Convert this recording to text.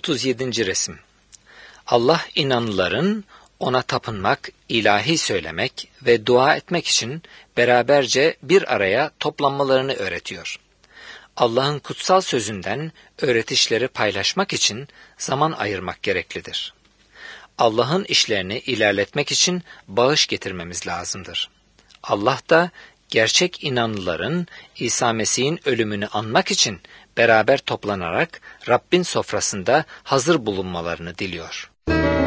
37. resim. Allah inanlıların ona tapınmak, ilahi söylemek ve dua etmek için beraberce bir araya toplanmalarını öğretiyor. Allah'ın kutsal sözünden öğretişleri paylaşmak için zaman ayırmak gereklidir. Allah'ın işlerini ilerletmek için bağış getirmemiz lazımdır. Allah da gerçek inanlıların İsa Mesih'in ölümünü anmak için beraber toplanarak Rabbin sofrasında hazır bulunmalarını diliyor.